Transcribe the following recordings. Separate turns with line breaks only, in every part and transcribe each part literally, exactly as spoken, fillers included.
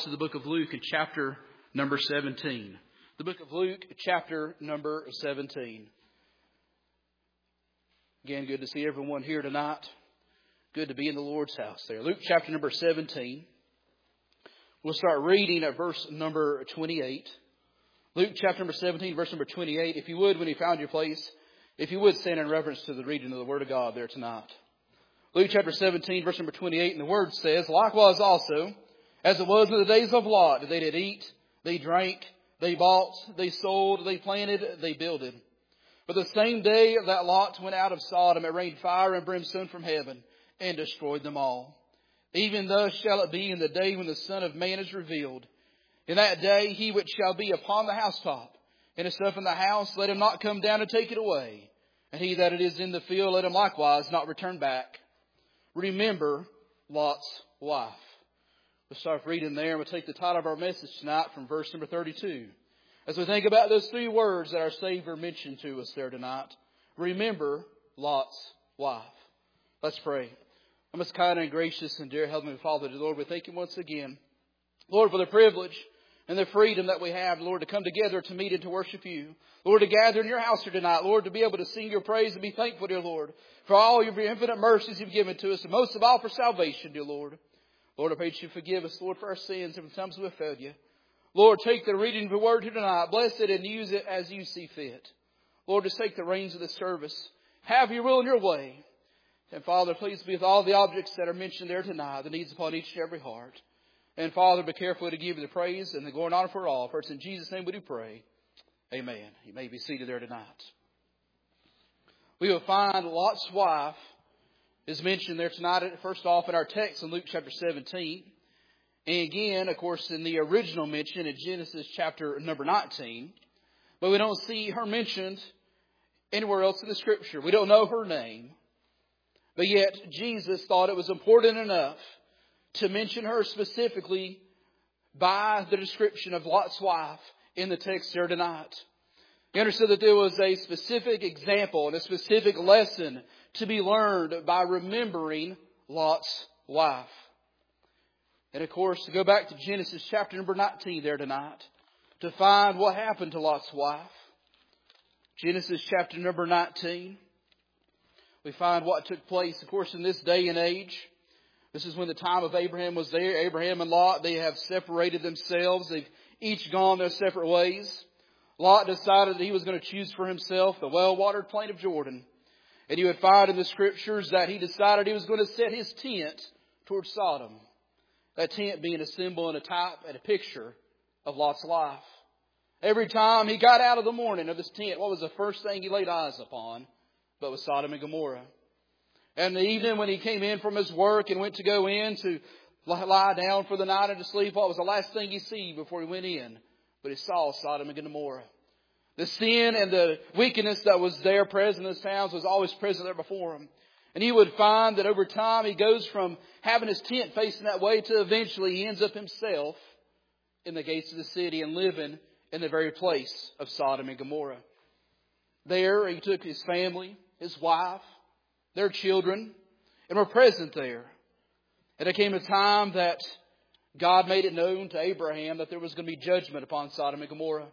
To the book of Luke in chapter number seventeen. The book of Luke, chapter number seventeen. Again, good to see everyone here tonight. Good to be in the Lord's house there. Luke chapter number seventeen. We'll start reading at verse number twenty-eight. Luke chapter number seventeen, verse number twenty-eight. If you would, when you found your place, if you would stand in reverence to the reading of the Word of God there tonight. Luke chapter seventeen, verse number twenty-eight, and the Word says, "Likewise also, as it was in the days of Lot, they did eat, they drank, they bought, they sold, they planted, they builded. But the same day that Lot went out of Sodom, it rained fire and brimstone from heaven, and destroyed them all. Even thus shall it be in the day when the Son of Man is revealed. In that day he which shall be upon the housetop, and his stuff in the house, let him not come down and take it away. And he that it is in the field, let him likewise not return back. Remember Lot's wife." We'll start reading there, and we'll take the title of our message tonight from verse number thirty-two. As we think about those three words that our Savior mentioned to us there tonight. Remember Lot's wife. Let's pray. Our most kind and gracious and dear Heavenly Father, Lord, we thank you once again, Lord, for the privilege and the freedom that we have, Lord, to come together to meet and to worship you. Lord, to gather in your house here tonight, Lord, to be able to sing your praise and be thankful, dear Lord, for all your infinite mercies you've given to us, and most of all for salvation, dear Lord. Lord, I pray that you forgive us, Lord, for our sins and times we have failed you. Lord, take the reading of your word here tonight. Bless it and use it as you see fit. Lord, just take the reins of the service. Have your will and your way. And Father, please be with all the objects that are mentioned there tonight, the needs upon each and every heart. And Father, be careful to give you the praise and the glory and honor for all. For it's in Jesus' name we do pray. Amen. You may be seated there tonight. We will find Lot's wife is mentioned there tonight, first off in our text in Luke chapter seventeen. And again, of course, in the original mention in Genesis chapter number nineteen. But we don't see her mentioned anywhere else in the Scripture. We don't know her name. But yet, Jesus thought it was important enough to mention her specifically by the description of Lot's wife in the text here tonight. He understood that there was a specific example and a specific lesson to be learned by remembering Lot's wife. And of course, to go back to Genesis chapter number nineteen there tonight, to find what happened to Lot's wife. Genesis chapter number nineteen. We find what took place, of course, in this day and age. This is when the time of Abraham was there. Abraham and Lot, they have separated themselves. They've each gone their separate ways. Lot decided that he was going to choose for himself the well-watered plain of Jordan. And you would find in the Scriptures that he decided he was going to set his tent towards Sodom. That tent being a symbol and a type and a picture of Lot's life. Every time he got out of the morning of his tent, what was the first thing he laid eyes upon? But was Sodom and Gomorrah. And the evening when he came in from his work and went to go in to lie down for the night and to sleep, what was the last thing he see before he went in? But he saw Sodom and Gomorrah. The sin and the wickedness that was there present in his towns was always present there before him. And he would find that over time he goes from having his tent facing that way to eventually he ends up himself in the gates of the city and living in the very place of Sodom and Gomorrah. There he took his family, his wife, their children, and were present there. And there came a time that God made it known to Abraham that there was going to be judgment upon Sodom and Gomorrah.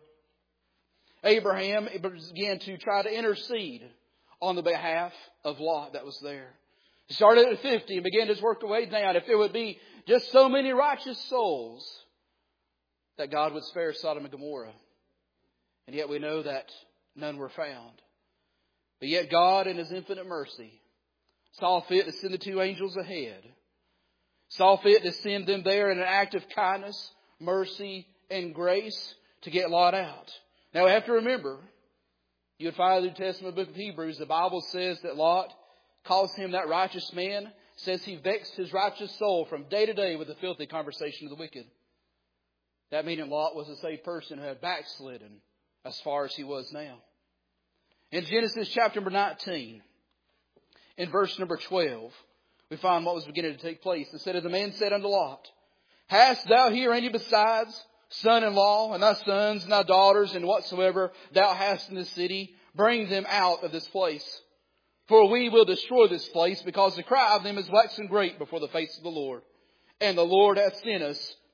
Abraham began to try to intercede on the behalf of Lot that was there. He started at fifty and began his work to way down. If there would be just so many righteous souls that God would spare Sodom and Gomorrah. And yet we know that none were found. But yet God in His infinite mercy saw fit to send the two angels ahead. Saw fit to send them there in an act of kindness, mercy, and grace to get Lot out. Now we have to remember, you would find in the New Testament book of Hebrews, the Bible says that Lot calls him that righteous man, says he vexed his righteous soul from day to day with the filthy conversation of the wicked. That meaning Lot was a saved person who had backslidden as far as he was now. In Genesis chapter number nineteen, in verse number twelve, we find what was beginning to take place. It said, "And the man said unto Lot, Hast thou here any besides son-in-law, and thy sons, and thy daughters, and whatsoever thou hast in the city? Bring them out of this place. For we will destroy this place, because the cry of them is waxen great before the face of the Lord. And the Lord hath sent us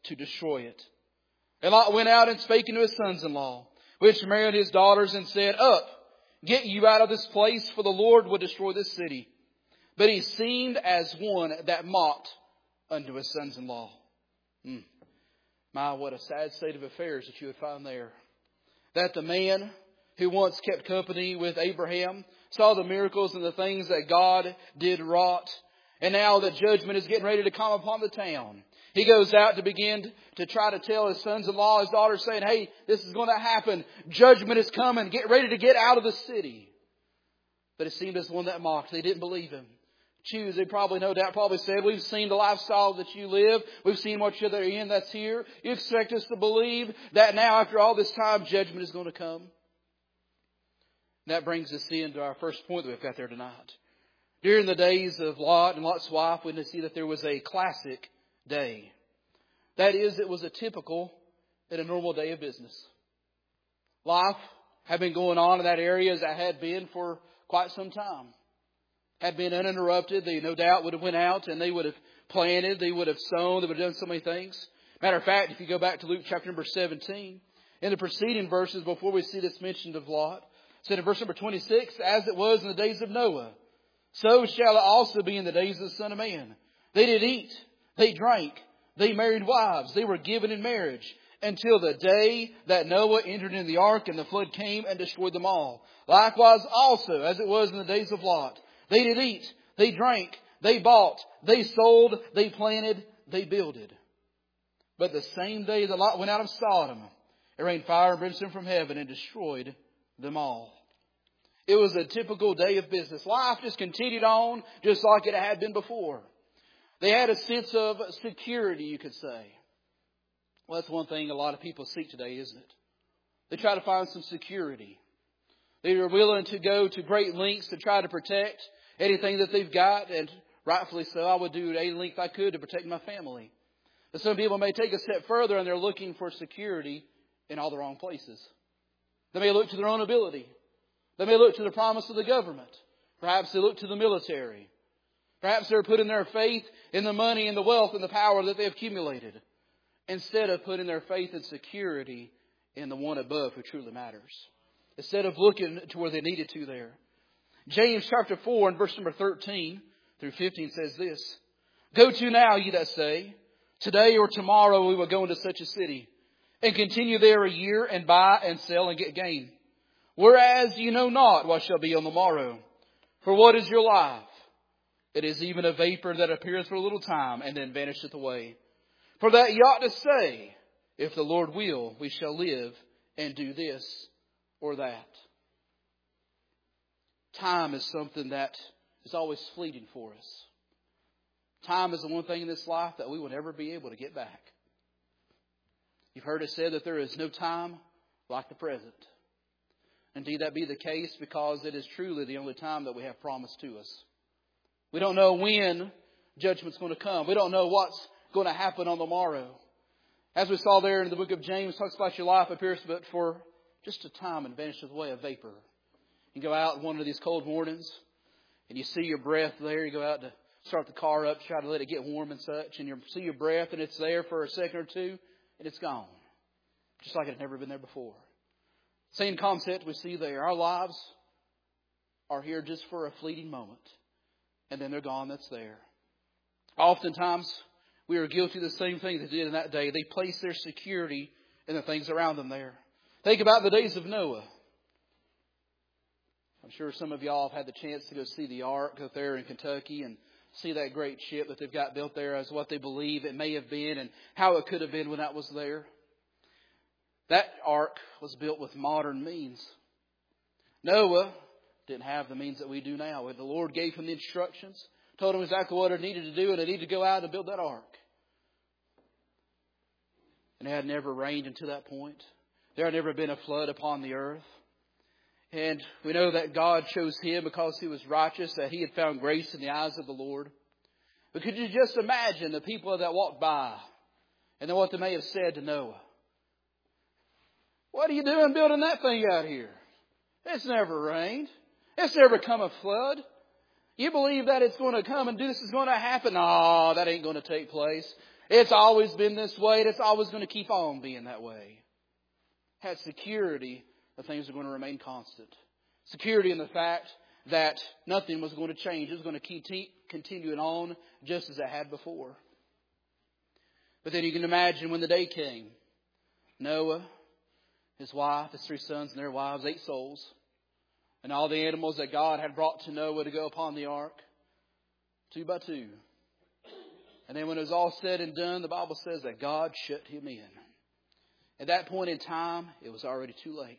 to destroy it. And Lot went out and spake unto his sons-in-law, which married his daughters, and said, Up, get you out of this place, for the Lord will destroy this city. But he seemed as one that mocked unto his sons-in-law. Hmm. My, what a sad state of affairs that you would find there. That the man who once kept company with Abraham saw the miracles and the things that God did wrought. And now that judgment is getting ready to come upon the town. He goes out to begin to try to tell his sons-in-law, his daughters, saying, hey, this is going to happen. Judgment is coming. Get ready to get out of the city. But it seemed as one that mocked. They didn't believe him. Jews, they probably, no doubt, probably said, we've seen the lifestyle that you live. We've seen what you're in that's here. You expect us to believe that now, after all this time, judgment is going to come. That brings us into our first point that we've got there tonight. During the days of Lot and Lot's wife, we see that there was a classic day. That is, it was a typical and a normal day of business. Life had been going on in that area as it had been for quite some time. Had been uninterrupted. They no doubt would have went out and they would have planted. They would have sown. They would have done so many things. Matter of fact, if you go back to Luke chapter number seventeen, in the preceding verses before we see this mentioned of Lot, it said in verse number twenty-six, as it was in the days of Noah, so shall it also be in the days of the Son of Man. They did eat. They drank. They married wives. They were given in marriage until the day that Noah entered into the ark and the flood came and destroyed them all. Likewise also, as it was in the days of Lot, they did eat. They drank. They bought. They sold. They planted. They builded. But the same day that Lot went out of Sodom, it rained fire and brimstone from heaven and destroyed them all. It was a typical day of business. Life just continued on just like it had been before. They had a sense of security, you could say. Well, that's one thing a lot of people seek today, isn't it? They try to find some security. They are willing to go to great lengths to try to protect anything that they've got. And rightfully so, I would do any length I could to protect my family. But some people may take a step further and they're looking for security in all the wrong places. They may look to their own ability. They may look to the promise of the government. Perhaps they look to the military. Perhaps they're putting their faith in the money and the wealth and the power that they have accumulated, instead of putting their faith and security in the one above who truly matters. Instead of looking to where they needed to there. James chapter four and verse number thirteen through fifteen says this. Go to now, ye that say, today or tomorrow we will go into such a city, and continue there a year, and buy and sell and get gain. Whereas you know not what shall be on the morrow. For what is your life? It is even a vapor that appeareth for a little time, and then vanisheth away. For that ye ought to say, if the Lord will, we shall live and do this or that. Time is something that is always fleeting for us. Time is the one thing in this life that we will never be able to get back. You've heard it said that there is no time like the present. Indeed, that be the case because it is truly the only time that we have promised to us. We don't know when judgment's going to come. We don't know what's going to happen on the morrow. As we saw there in the book of James, talks about your life appears but for just a time and vanisheth away, a vapor. You go out one of these cold mornings and you see your breath there. You go out to start the car up, try to let it get warm and such, and you see your breath and it's there for a second or two and it's gone. Just like it had never been there before. Same concept we see there. Our lives are here just for a fleeting moment. And then they're gone. That's there. Oftentimes, we are guilty of the same thing they did in that day. They placed their security in the things around them there. Think about the days of Noah. I'm sure some of y'all have had the chance to go see the ark out there in Kentucky and see that great ship that they've got built there as what they believe it may have been and how it could have been when that was there. That ark was built with modern means. Noah didn't have the means that we do now. The Lord gave him the instructions, told him exactly what he needed to do, and he needed to go out and build that ark. And it had never rained until that point. There had never been a flood upon the earth. And we know that God chose him because he was righteous, that he had found grace in the eyes of the Lord. But could you just imagine the people that walked by and then what they may have said to Noah? What are you doing building that thing out here? It's never rained. It's never come a flood. You believe that it's going to come and this is going to happen? No, that ain't going to take place. It's always been this way, and it's always going to keep on being that way. Had security that things are going to remain constant. Security in the fact that nothing was going to change. It was going to keep continuing on just as it had before. But then you can imagine when the day came, Noah, his wife, his three sons and their wives, eight souls, and all the animals that God had brought to Noah to go upon the ark, two by two. And then when it was all said and done, the Bible says that God shut him in. At that point in time, it was already too late.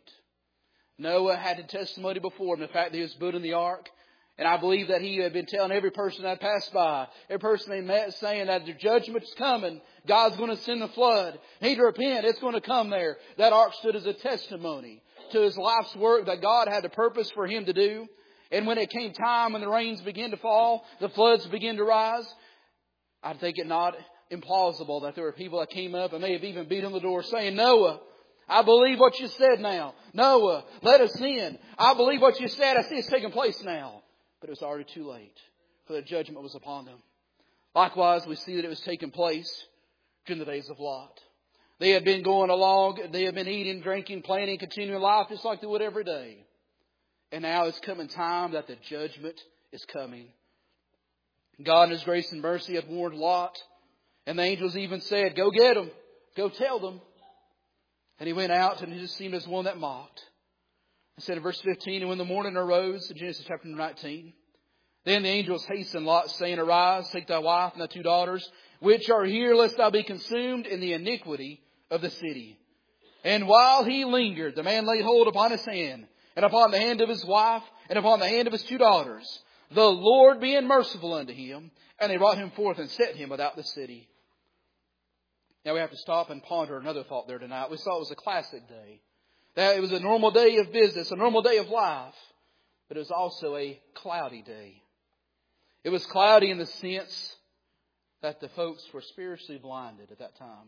Noah had the testimony before him, the fact that he was building the ark. And I believe that he had been telling every person that passed by, every person they met, saying that the judgment's coming. God's going to send the flood. Need to repent. It's going to come there. That ark stood as a testimony to his life's work that God had a purpose for him to do. And when it came time, when the rains began to fall, the floods began to rise, I think it not implausible that there were people that came up and may have even beat on the door saying, Noah, I believe what you said now. Noah, let us in. I believe what you said. I see it's taking place now. But it was already too late, for the judgment was upon them. Likewise, we see that it was taking place during the days of Lot. They had been going along. They had been eating, drinking, planning, continuing life just like they would every day. And now it's coming time that the judgment is coming. God in His grace and mercy had warned Lot. And the angels even said, go get them. Go tell them. And he went out and he just seemed as one that mocked. It said in verse fifteen, and when the morning arose, in Genesis chapter nineteen, then the angels hastened Lot, saying, arise, take thy wife and thy two daughters, which are here, lest thou be consumed in the iniquity of the city. And while he lingered, the man laid hold upon his hand, and upon the hand of his wife, and upon the hand of his two daughters, the Lord being merciful unto him, and they brought him forth and set him without the city. Now we have to stop and ponder another thought there tonight. We saw it was a classic day. That it was a normal day of business, a normal day of life. But it was also a cloudy day. It was cloudy in the sense that the folks were spiritually blinded at that time.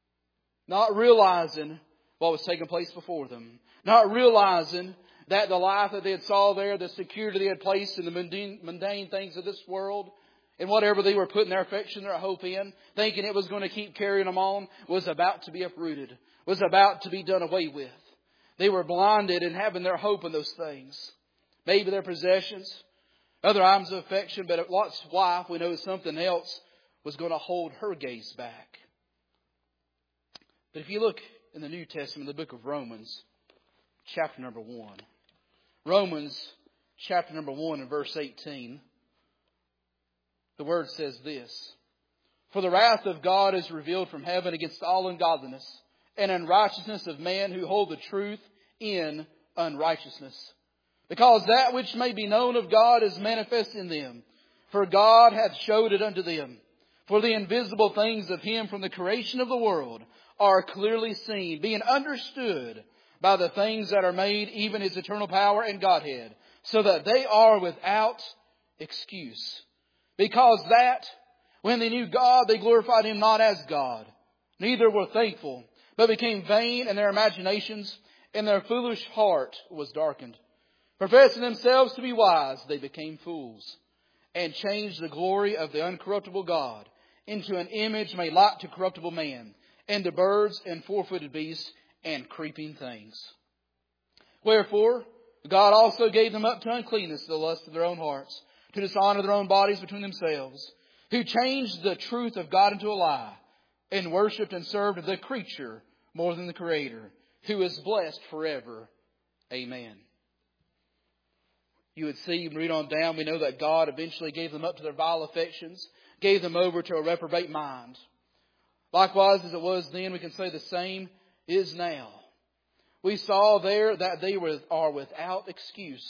Not realizing what was taking place before them. Not realizing that the life that they had saw there, the security they had placed in the mundane, mundane things of this world, and whatever they were putting their affection, their hope in, thinking it was going to keep carrying them on, was about to be uprooted, was about to be done away with. They were blinded in having their hope in those things. Maybe their possessions, other items of affection, but Lot's wife, we know something else was going to hold her gaze back. But if you look in the New Testament, the book of Romans, chapter number one. Romans, chapter number one and verse eighteen. The word says this, for the wrath of God is revealed from heaven against all ungodliness and unrighteousness of men who hold the truth in unrighteousness. Because that which may be known of God is manifest in them. For God hath showed it unto them. For the invisible things of Him from the creation of the world are clearly seen, being understood by the things that are made, even His eternal power and Godhead, so that they are without excuse. Because that, when they knew God, they glorified Him not as God, neither were thankful, but became vain in their imaginations, and their foolish heart was darkened. Professing themselves to be wise, they became fools, and changed the glory of the uncorruptible God into an image made like to corruptible man, and to birds and four-footed beasts and creeping things. Wherefore, God also gave them up to uncleanness, to the lust of their own hearts, to dishonor their own bodies between themselves, who changed the truth of God into a lie, and worshipped and served the creature more than the Creator, who is blessed forever. Amen. You would see, and read on down, we know that God eventually gave them up to their vile affections, gave them over to a reprobate mind. Likewise, as it was then, we can say the same is now. We saw there that they were, are without excuse.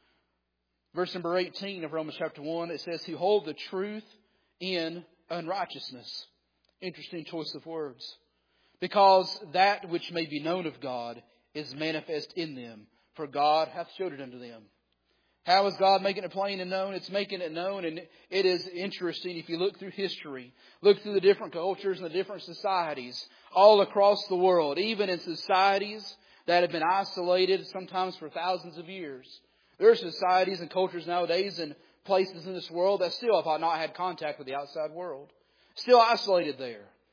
Verse number eighteen of Romans chapter one, it says, who hold the truth in unrighteousness. Interesting choice of words. Because that which may be known of God is manifest in them, for God hath showed it unto them. How is God making it plain and known? It's making it known, and it is interesting if you look through history, look through the different cultures and the different societies all across the world, even in societies that have been isolated sometimes for thousands of years. There are societies and cultures nowadays and places in this world that still have not had contact with the outside world. Still isolated there.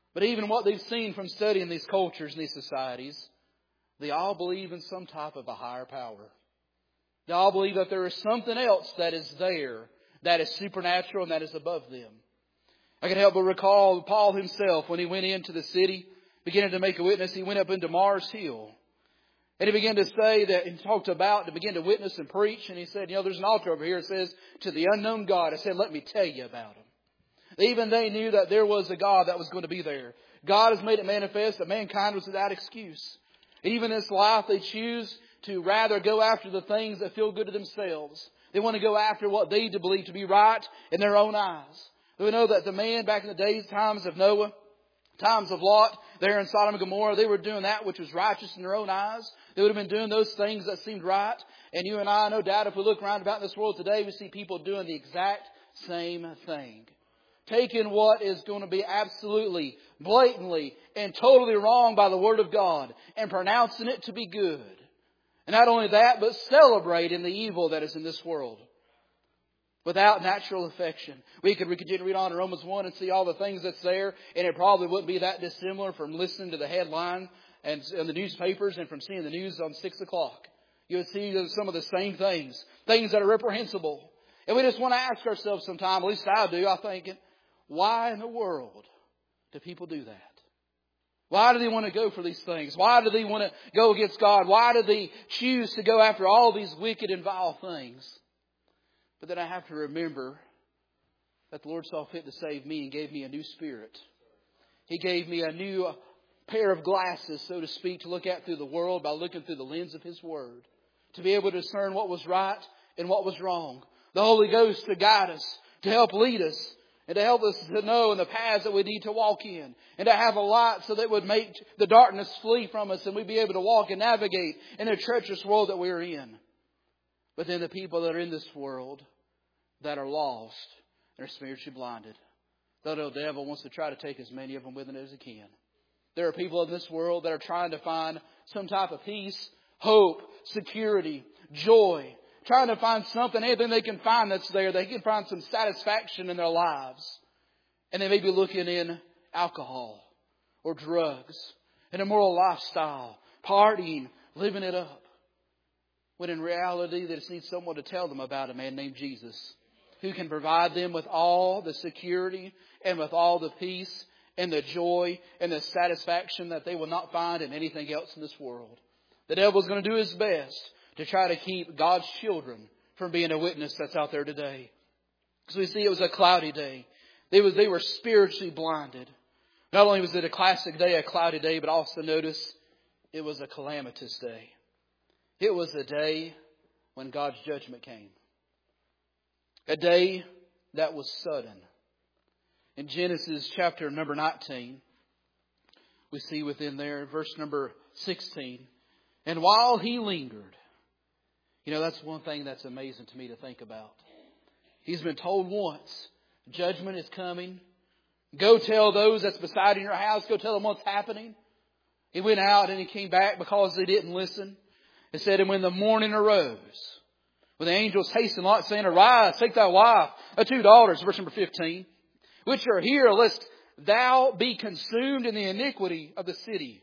But even what they've seen from studying these cultures and these societies, they all believe in some type of a higher power. They all believe that there is something else that is there, that is supernatural and that is above them. I can help but recall Paul himself when he went into the city, beginning to make a witness. He went up into Mars Hill. And he began to say that, and talked about, to begin to witness and preach. And he said, you know, there's an altar over here. It says, to the unknown God. I said, let me tell you about Him. Even they knew that there was a God that was going to be there. God has made it manifest that mankind was without excuse. Even in this life, they choose to rather go after the things that feel good to themselves. They want to go after what they believe to be right in their own eyes. We know that the man back in the days, times of Noah, times of Lot, there in Sodom and Gomorrah, they were doing that which was righteous in their own eyes. They would have been doing those things that seemed right. And you and I, no doubt, if we look around about this world today, we see people doing the exact same thing. Taking what is going to be absolutely, blatantly, and totally wrong by the Word of God and pronouncing it to be good. And not only that, but celebrating the evil that is in this world. Without natural affection. We could, we could read on in Romans one and see all the things that's there, and it probably wouldn't be that dissimilar from listening to the headline and, and the newspapers and from seeing the news on six o'clock. You would see some of the same things. Things that are reprehensible. And we just want to ask ourselves sometime, at least I do, I think, why in the world do people do that? Why do they want to go for these things? Why do they want to go against God? Why do they choose to go after all these wicked and vile things? But then I have to remember that the Lord saw fit to save me and gave me a new spirit. He gave me a new pair of glasses, so to speak, to look at through the world by looking through the lens of His Word. To be able to discern what was right and what was wrong. The Holy Ghost to guide us, to help lead us, and to help us to know in the paths that we need to walk in. And to have a light so that it would make the darkness flee from us and we'd be able to walk and navigate in the treacherous world that we're in. But then the people that are in this world that are lost and are spiritually blinded. The little devil wants to try to take as many of them with him as he can. There are people in this world that are trying to find some type of peace, hope, security, joy. Trying to find something, anything they can find that's there. They can find some satisfaction in their lives. And they may be looking in alcohol or drugs, an immoral lifestyle, partying, living it up. When in reality, they just need someone to tell them about a man named Jesus, who can provide them with all the security and with all the peace and the joy and the satisfaction that they will not find in anything else in this world. The devil's going to do his best to try to keep God's children from being a witness that's out there today. Because we see it was a cloudy day. They, was, they were spiritually blinded. Not only was it a classic day, a cloudy day, but also notice it was a calamitous day. It was a day when God's judgment came. A day that was sudden. In Genesis chapter number nineteen, we see within there, verse number sixteen, and while he lingered. You know, that's one thing that's amazing to me to think about. He's been told once, judgment is coming. Go tell those that's beside in your house. Go tell them what's happening. He went out and he came back because they didn't listen. It said, and when the morning arose, when the angels hastened, Lot saying, arise, take thy wife, thy two daughters, verse number fifteen, which are here, lest thou be consumed in the iniquity of the city.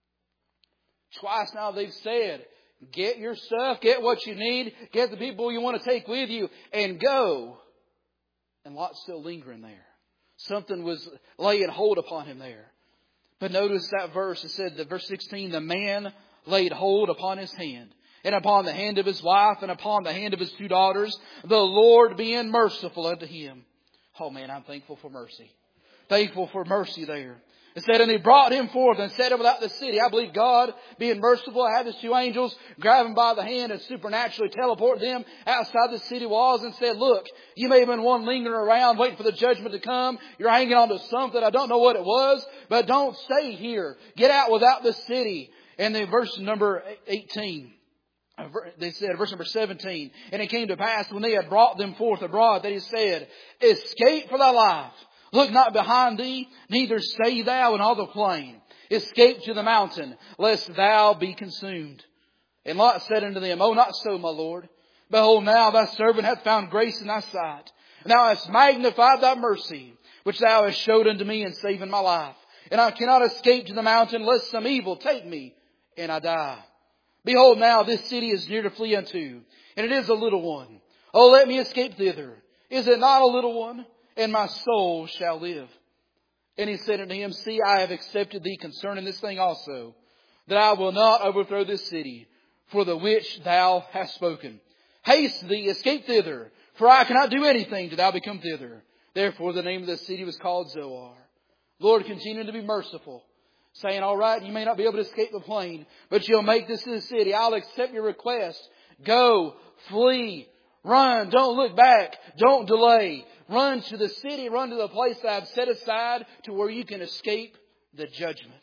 Twice now they've said, get your stuff, get what you need, get the people you want to take with you, and go. And Lot's still lingering there. Something was laying hold upon him there. But notice that verse, it said, that verse sixteen, the man laid hold upon his hand, and upon the hand of his wife, and upon the hand of his two daughters, the Lord being merciful unto him. Oh man, I'm thankful for mercy. Thankful for mercy there. It said, and he brought him forth and set him without the city. I believe God, being merciful, had his two angels grab him by the hand and supernaturally teleport them outside the city walls and said, look, you may have been one lingering around waiting for the judgment to come. You're hanging on to something. I don't know what it was, but don't stay here. Get out without the city. And then verse number eighteen, they said, verse number seventeen, and it came to pass when they had brought them forth abroad that he said, escape for thy life. Look not behind thee, neither stay thou in all the plain. Escape to the mountain, lest thou be consumed. And Lot said unto them, oh, not so, my Lord. Behold, now thy servant hath found grace in thy sight. And thou hast magnified thy mercy, which thou hast showed unto me in saving my life. and I cannot escape to the mountain, lest some evil take me, and I die. Behold now, this city is near to flee unto, and it is a little one. Oh, let me escape thither. Is it not a little one? And my soul shall live. And he said unto him, See, I have accepted thee concerning this thing also, that I will not overthrow this city, for the which thou hast spoken. Haste thee, escape thither, for I cannot do anything till thou become thither. Therefore the name of the city was called Zoar. Lord, continue to be merciful, saying, all right, you may not be able to escape the plain, but you'll make this the city. I'll accept your request. Go, flee, run, don't look back, don't delay. Run to the city, run to the place that I've set aside to where you can escape the judgment.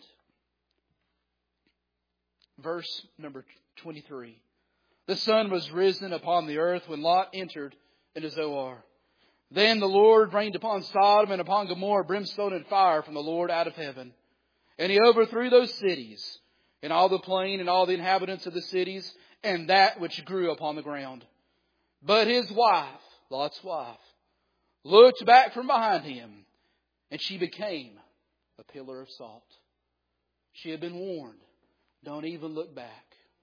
Verse number twenty-three. The sun was risen upon the earth when Lot entered into Zoar. Then the Lord rained upon Sodom and upon Gomorrah brimstone and fire from the Lord out of heaven. And He overthrew those cities, and all the plain, and all the inhabitants of the cities, and that which grew upon the ground. But his wife, Lot's wife, looked back from behind him, and she became a pillar of salt. She had been warned, don't even look back.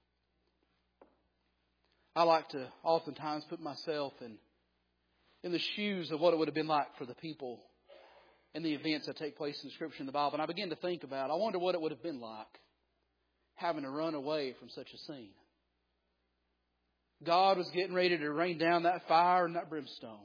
I like to oftentimes put myself in, in the shoes of what it would have been like for the people and the events that take place in the Scripture and the Bible. And I begin to think about, I wonder what it would have been like having to run away from such a scene. God was getting ready to rain down that fire and that brimstone.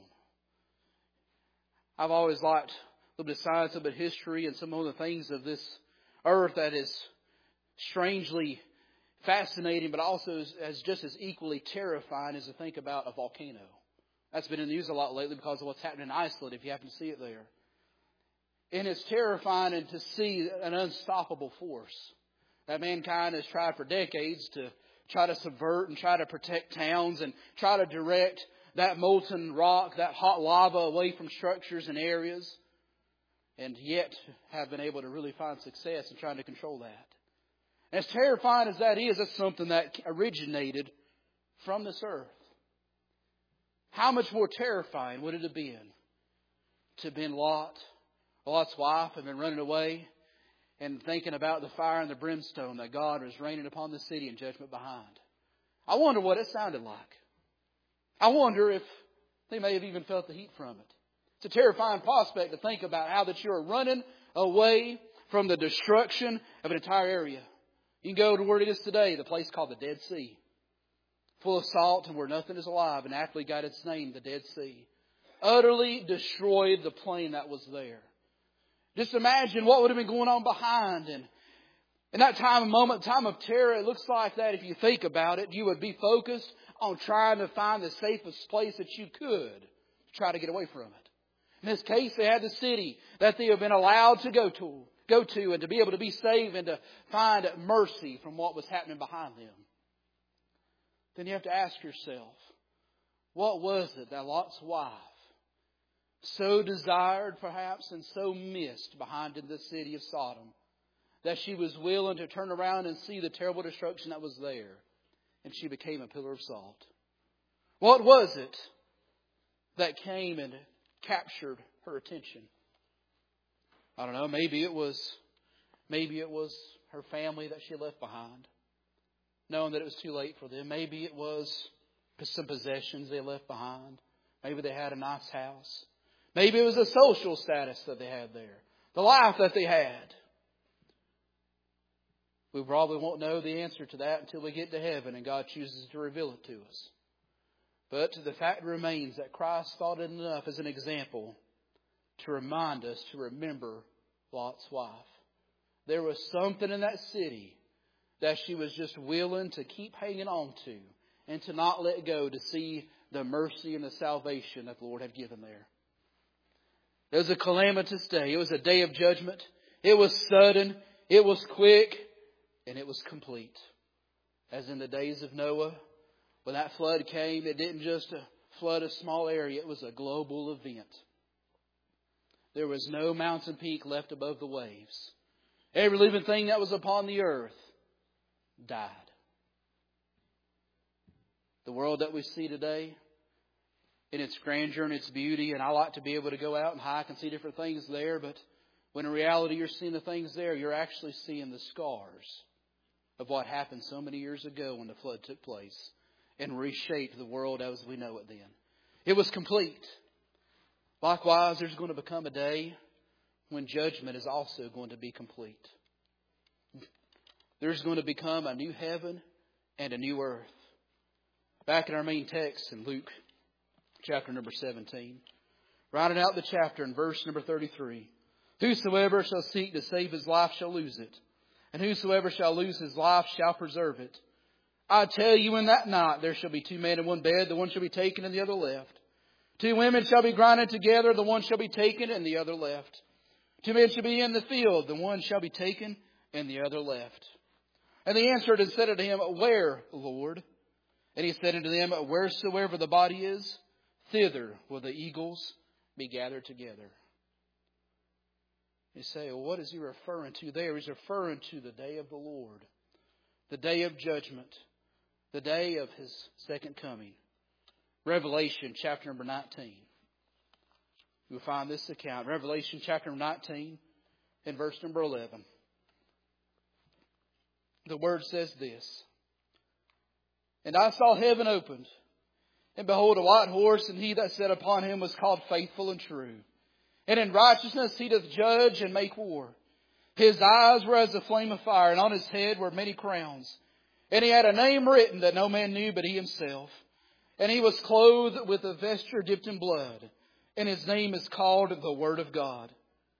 I've always liked a little bit of science, a little bit of history, and some of the things of this earth that is strangely fascinating, but also as just as equally terrifying as to think about a volcano. That's been in the news a lot lately because of what's happening in Iceland, if you happen to see it there. And it's terrifying and to see an unstoppable force that mankind has tried for decades to try to subvert and try to protect towns and try to direct that molten rock, that hot lava away from structures and areas, and yet have been able to really find success in trying to control that. And as terrifying as that is, that's something that originated from this earth. How much more terrifying would it have been to have been Lot, Lot's wife, and been running away and thinking about the fire and the brimstone that God was raining upon the city in judgment behind? I wonder what it sounded like. I wonder if they may have even felt the heat from it. It's a terrifying prospect to think about how that you are running away from the destruction of an entire area. You can go to where it is today, the place called the Dead Sea. Full of salt and where nothing is alive, and aptly got its name, the Dead Sea. Utterly destroyed the plain that was there. Just imagine what would have been going on behind. And in that time of moment, time of terror, it looks like that if you think about it, you would be focused on trying to find the safest place that you could to try to get away from it. In this case, they had the city that they have been allowed to go to, go to and to be able to be saved and to find mercy from what was happening behind them. Then you have to ask yourself, what was it that Lot's wife so desired perhaps and so missed behind in the city of Sodom that she was willing to turn around and see the terrible destruction that was there, and she became a pillar of salt? What was it that came and captured her attention? I don't know, maybe it was maybe it was her family that she left behind, knowing that it was too late for them. Maybe it was some possessions they left behind. Maybe they had a nice house. Maybe it was the social status that they had there, the life that they had. We probably won't know the answer to that until we get to heaven and God chooses to reveal it to us. But the fact remains that Christ thought it enough as an example to remind us to remember Lot's wife. There was something in that city that she was just willing to keep hanging on to and to not let go, to see the mercy and the salvation that the Lord had given there. It was a calamitous day. It was a day of judgment. It was sudden. It was quick. And it was complete. As in the days of Noah, when that flood came, it didn't just flood a small area. It was a global event. There was no mountain peak left above the waves. Every living thing that was upon the earth died. The world that we see today, in its grandeur and its beauty, and I like to be able to go out and hike and see different things there, but When in reality you're seeing the things there, you're actually seeing the scars of what happened so many years ago when the flood took place and reshaped the world as we know it then. It was complete. Likewise, there's going to become a day when judgment is also going to be complete. There's going to become a new heaven and a new earth. Back in our main text in Luke chapter number seventeen, writing out the chapter in verse number thirty-three. Whosoever shall seek to save his life shall lose it, and whosoever shall lose his life shall preserve it. I tell you, in that night there shall be two men in one bed, the one shall be taken and the other left. Two women shall be grinded together, the one shall be taken and the other left. Two men shall be in the field, the one shall be taken and the other left. And they answered and said unto him, Where, Lord? And he said unto them, Wheresoever the body is, thither will the eagles be gathered together. You say, well, what is he referring to there? He's referring to the day of the Lord, the day of judgment, the day of His second coming. Revelation chapter number nineteen. You'll find this account. Revelation chapter nineteen and verse number eleven. The Word says this. And I saw heaven opened, and behold a white horse, and he that sat upon him was called Faithful and True. And in righteousness he doth judge and make war. His eyes were as a flame of fire, and on his head were many crowns. And he had a name written that no man knew but he himself. And he was clothed with a vesture dipped in blood, and his name is called the Word of God.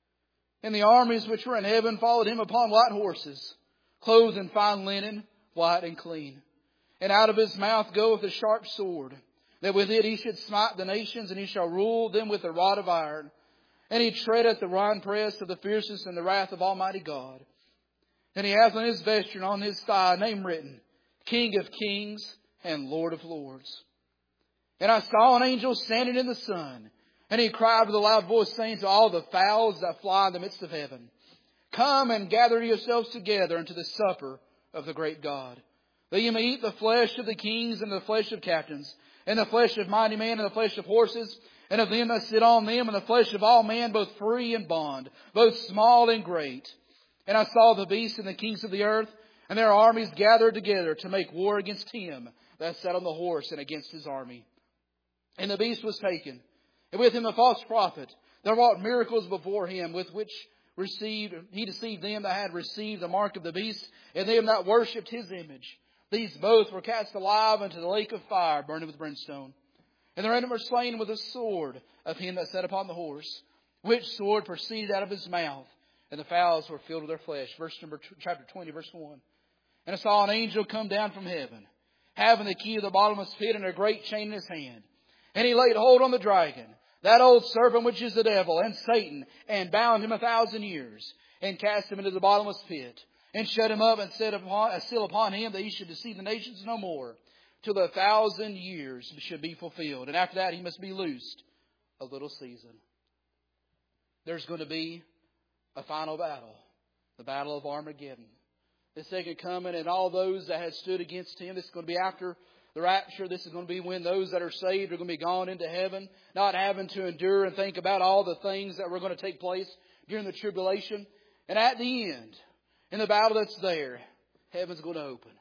And the armies which were in heaven followed him upon white horses, clothed in fine linen, white and clean. And out of his mouth goeth a sharp sword, that with it he should smite the nations, and he shall rule them with a rod of iron. And he treadeth the winepress of the fierceness and the wrath of Almighty God. And he hath on his vesture and on his thigh a name written, King of Kings and Lord of Lords. And I saw an angel standing in the sun, and he cried with a loud voice, saying to all the fowls that fly in the midst of heaven, Come and gather yourselves together unto the supper of the great God, that ye may eat the flesh of the kings and the flesh of captains, and the flesh of mighty men and the flesh of horses, and of them that sit on them, and the flesh of all men, both free and bond, both small and great. And I saw the beast and the kings of the earth, and their armies gathered together to make war against him that sat on the horse and against his army. And the beast was taken, and with him a false prophet, that wrought miracles before him, with which received he deceived them that had received the mark of the beast, and them that worshipped his image. These both were cast alive into the lake of fire, burning with brimstone. And the random were slain with a sword of him that sat upon the horse, which sword proceeded out of his mouth, and the fowls were filled with their flesh. Verse number chapter twenty, verse one. And I saw an angel come down from heaven, having the key of the bottomless pit and a great chain in his hand. And he laid hold on the dragon, that old serpent which is the devil and Satan, and bound him a thousand years, and cast him into the bottomless pit, and shut him up, and set upon, a seal upon him, that he should deceive the nations no more, till the thousand years should be fulfilled. And after that he must be loosed a little season. There's going to be a final battle, the battle of Armageddon. The second coming, and all those that had stood against him. This is going to be after the rapture. This is going to be when those that are saved are going to be gone into heaven, not having to endure and think about all the things that were going to take place during the tribulation. And at the end, in the battle that's there, heaven's going to open.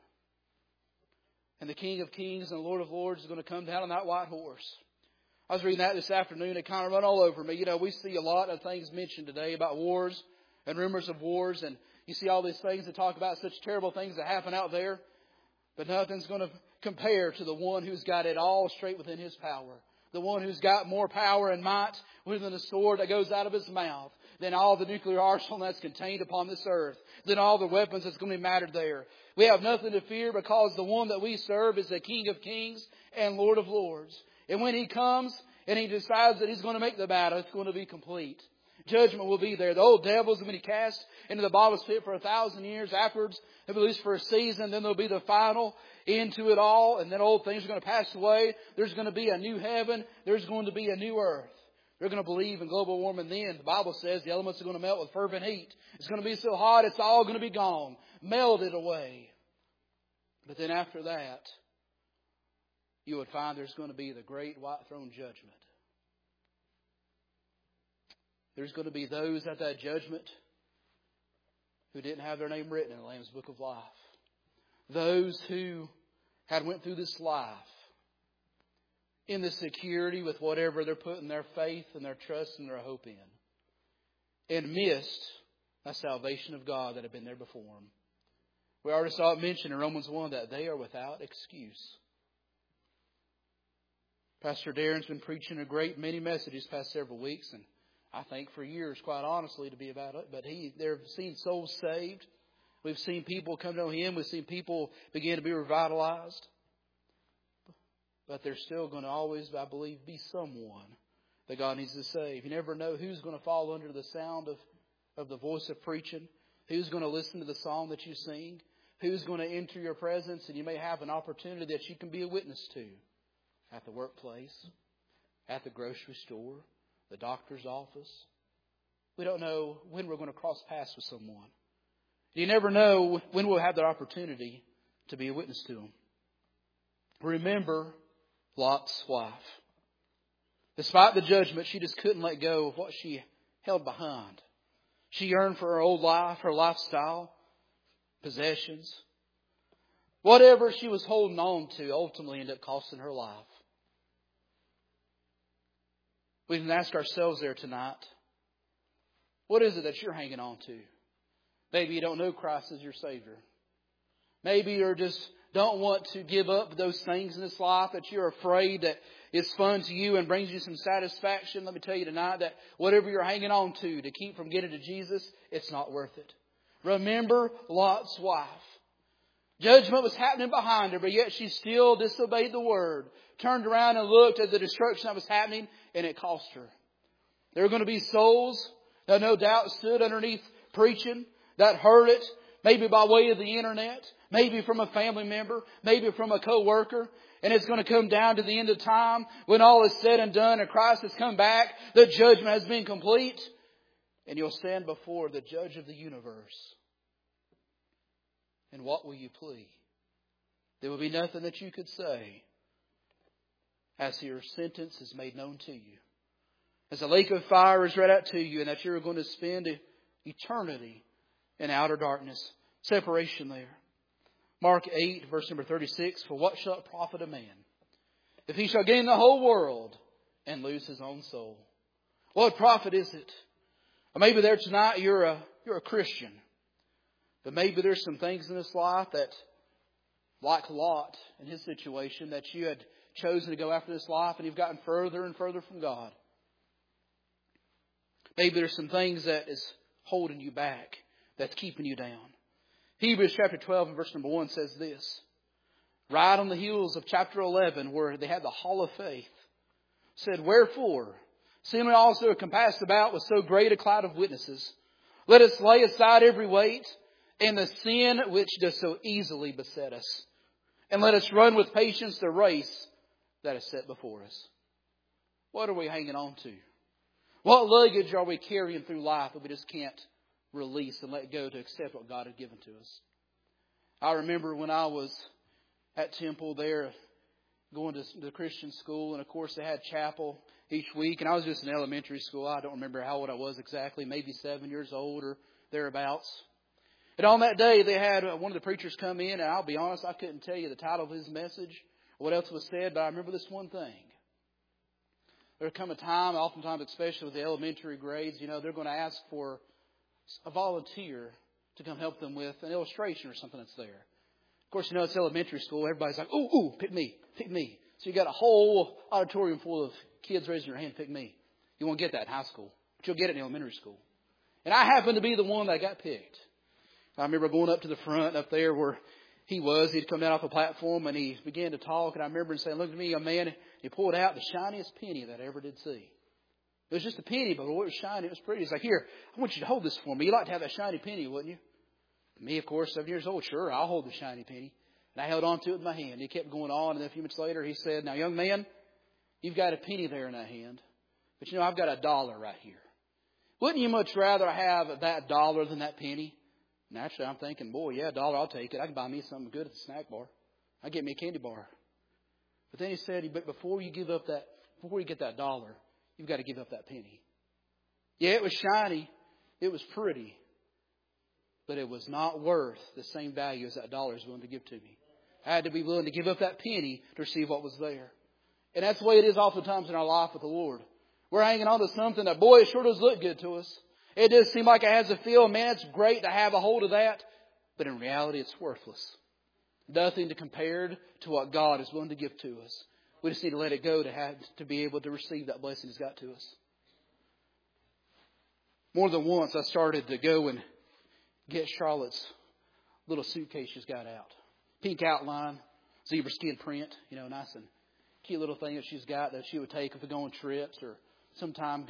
And the King of Kings and the Lord of Lords is going to come down on that white horse. I was reading that this afternoon. It kind of run all over me. You know, we see a lot of things mentioned today about wars and rumors of wars. And you see all these things that talk about such terrible things that happen out there. But nothing's going to compare to the one who's got it all straight within His power. The one who's got more power and might within the sword that goes out of His mouth than all the nuclear arsenal that's contained upon this earth, than all the weapons that's going to be mattered there. We have nothing to fear, because the one that we serve is the King of Kings and Lord of Lords. And when He comes and He decides that He's going to make the battle, it's going to be complete. Judgment will be there. The old devils will be cast into the bottomless pit for a thousand years. Afterwards, they'll be loosed for a season. Then there'll be the final into it all. And then old things are going to pass away. There's going to be a new heaven. There's going to be a new earth. They're going to believe in global warming then. The Bible says the elements are going to melt with fervent heat. It's going to be so hot, it's all going to be gone. Melted away. But then after that, you would find there's going to be the great white throne judgment. there's going to be those at that judgment who didn't have their name written in the Lamb's Book of Life. Those who had went through this life in the security with whatever they're putting their faith and their trust and their hope in, and missed a salvation of God that had been there before them. We already saw it mentioned in Romans one that they are without excuse. Pastor Darren's been preaching a great many messages past several weeks, and I think for years, quite honestly, to be about it. But he, they've seen souls saved. We've seen people come to know Him. We've seen people begin to be revitalized. But there's still going to always, I believe, be someone that God needs to save. You never know who's going to fall under the sound of, of the voice of preaching. Who's going to listen to the song that you sing. Who's going to enter your presence, and you may have an opportunity that you can be a witness to. At the workplace, at the grocery store, the doctor's office. We don't know when we're going to cross paths with someone. You never know when we'll have that opportunity to be a witness to them. Remember Lot's wife. Despite the judgment, she just couldn't let go of what she held behind. She yearned for her old life, her lifestyle, possessions. Whatever she was holding on to ultimately ended up costing her life. We can ask ourselves there tonight, what is it that you're hanging on to? Maybe you don't know Christ as your Savior. Maybe you just don't want to give up those things in this life that you're afraid that is fun to you and brings you some satisfaction. Let me tell you tonight that whatever you're hanging on to to keep from getting to Jesus, it's not worth it. Remember Lot's wife. Judgment was happening behind her, but yet she still disobeyed the word. Turned around and looked at the destruction that was happening, and it cost her. There are going to be souls that no doubt stood underneath preaching, that heard it, maybe by way of the internet, maybe from a family member, maybe from a co-worker. And it's going to come down to the end of time when all is said and done and Christ has come back. The judgment has been complete. And you'll stand before the judge of the universe. And what will you plead? There will be nothing that you could say as your sentence is made known to you. As a lake of fire is read out to you, and that you're going to spend eternity in outer darkness. Separation there. Mark eight, verse number thirty-six. For what shall it profit a man if he shall gain the whole world and lose his own soul? What profit is it? Or maybe there tonight you're a, you're a Christian. But maybe there's some things in this life that, like Lot in his situation, that you had chosen to go after this life and you've gotten further and further from God. Maybe there's some things that is holding you back, that's keeping you down. Hebrews chapter twelve and verse number one says this. Right on the heels of chapter eleven, where they had the hall of faith, said, Wherefore, seeing we also are compassed about with so great a cloud of witnesses, let us lay aside every weight and the sin which does so easily beset us. And let us run with patience the race that is set before us. What are we hanging on to? What luggage are we carrying through life that we just can't release and let go to accept what God had given to us? I remember when I was at Temple there, going to the Christian school, and of course they had chapel each week, and I was just in elementary school. I don't remember how old I was exactly, maybe seven years old or thereabouts. And on that day, they had one of the preachers come in, and I'll be honest, I couldn't tell you the title of his message, or what else was said, but I remember this one thing. There would come a time, oftentimes especially with the elementary grades, you know, they're going to ask for a volunteer to come help them with an illustration or something that's there. Of course, you know, it's elementary school. Everybody's like, ooh, ooh, pick me, pick me. So you got a whole auditorium full of kids raising their hand, pick me. You won't get that in high school, but you'll get it in elementary school. And I happened to be the one that got picked. I remember going up to the front up there where he was. He'd come down off the platform and he began to talk. And I remember him saying, look at me, young man. He pulled out the shiniest penny that I ever did see. It was just a penny, but it was shiny. It was pretty. He's like, here, I want you to hold this for me. You'd like to have that shiny penny, wouldn't you? Me, of course, seven years old. Sure, I'll hold the shiny penny. And I held on to it in my hand. He kept going on. And then a few minutes later, he said, now, young man, you've got a penny there in that hand. But, you know, I've got a dollar right here. Wouldn't you much rather have that dollar than that penny? Naturally, I'm thinking, boy, yeah, a dollar, I'll take it. I can buy me something good at the snack bar. I get me a candy bar. But then he said, but before you give up that, before you get that dollar, you've got to give up that penny. Yeah, it was shiny. It was pretty. But it was not worth the same value as that dollar is willing to give to me. I had to be willing to give up that penny to receive what was there. And that's the way it is oftentimes in our life with the Lord. We're hanging on to something that, boy, it sure does look good to us. It does seem like it has a feel. Man, it's great to have a hold of that. But in reality, it's worthless. Nothing to compare to what God is willing to give to us. We just need to let it go to have to be able to receive that blessing He's got to us. More than once, I started to go and get Charlotte's little suitcase she's got out. Pink outline, zebra skin print, you know, nice and cute little thing that she's got that she would take if we go on trips or sometime